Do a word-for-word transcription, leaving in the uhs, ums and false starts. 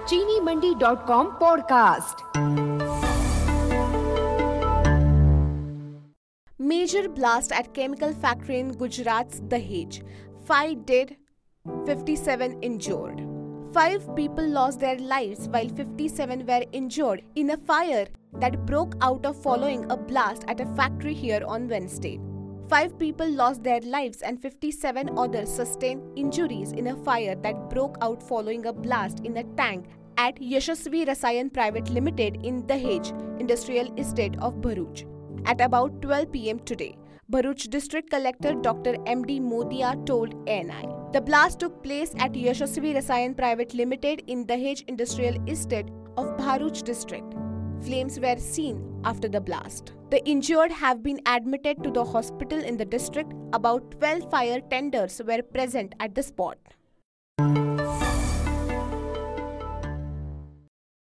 चीनी Mandi dot com podcast. Major blast at chemical factory in Gujarat's Dahej. Five dead, fifty-seven injured. Five people lost their lives while fifty-seven were injured in a fire that broke out of following a blast at a factory here on Wednesday. Five people lost their lives and fifty-seven others sustained injuries in a fire that broke out following a blast in a tank at Yashasvi Rasayan Private Limited in Dahej Industrial Estate of Bharuch at about twelve p m today. Bharuch District Collector Doctor M D Modia told A N I. The blast took place at Yashasvi Rasayan Private Limited in Dahej Industrial Estate of Bharuch District. Flames were seen after the blast. The injured have been admitted to the hospital in the district. About twelve fire tenders were present at the spot.